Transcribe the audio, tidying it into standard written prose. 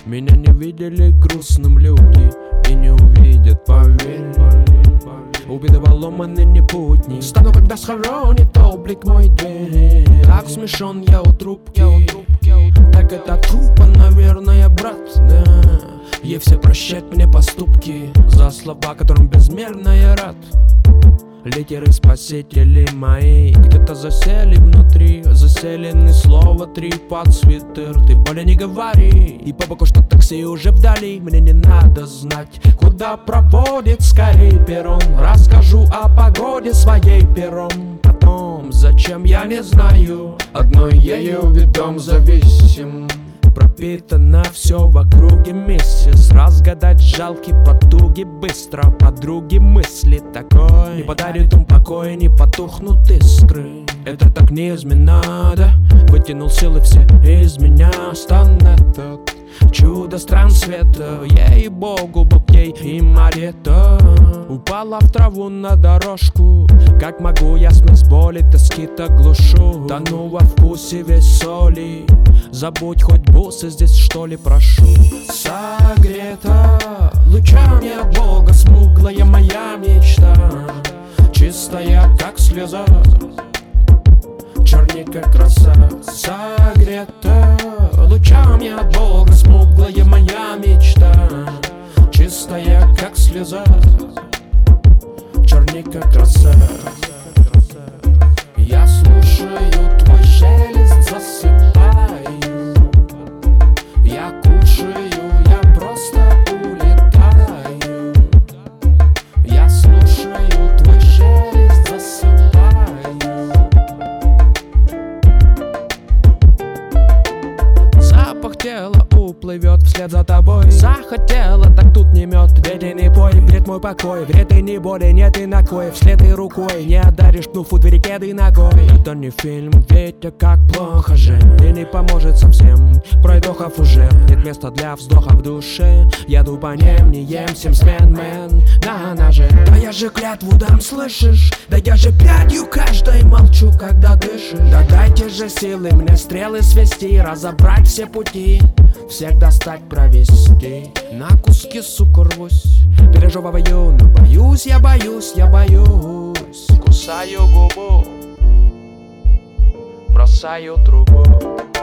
Меня не видели грустным люди и не увидят, поверь. Убиты поломаны не путни. Стану, когда схоронит облик мой дверь. Так смешон я у трубки. Так это тупо, наверное, брат, да. Ей все прощать мне поступки за слова, которым безмерно я рад. Литеры спасители мои где-то засели внутри, заселены слова три под свитер. Ты более не говори, и по боку, что такси уже вдали. Мне не надо знать, куда проводит скорей перрон. Расскажу о погоде своей пером. Потом, зачем я не знаю, одной ею видом зависим. Пропитано все в округе месяц. Разгадать жалкие потуги быстро. Подруги мысли такой не подарит им покоя, не потухнут искры. Это так неизменно, да? Вытянул силы все из меня. Стан этот чудо стран света. Ей-богу, букей и марета. Упала в траву на дорожку. Как могу я смесь боли, тоски-то глушу. Тону во вкусе весь соли. Забудь хоть бусы здесь, что ли, прошу. Согрета лучами от Бога смуглая моя мечта. Чистая, как слеза, черней, как роса. Согрета лучами от Бога смуглая моя мечта. Чистая, как слеза, черней, как роса. Я слушаю твой шелест, засыпаю. Я кушаю, я просто улетаю. Я слушаю твой шелест, засыпаю. Запах тела уплывет вслед за тобой. Захотела, так тут не мед, ведь не пой. Бред мой покой, вред и не боли, нет и на кой. Вслед и рукой не отдаришь пнув у двери кеды ногой. Это не фильм, ведь как плохо же. И не поможет совсем, пройдохов уже нет места для вздоха в душе. Еду по ним, не ем 7 смен, мэн, на ноже. Да я же клятву дам, слышишь? Да я же пятью каждой молчу, когда дышишь. Да дайте же силы мне стрелы свести, разобрать все пути, всех достать, провести. На куски, сука, рвусь, пережевываю, но боюсь, я боюсь, я боюсь. Кусаю губу, бросаю трубу.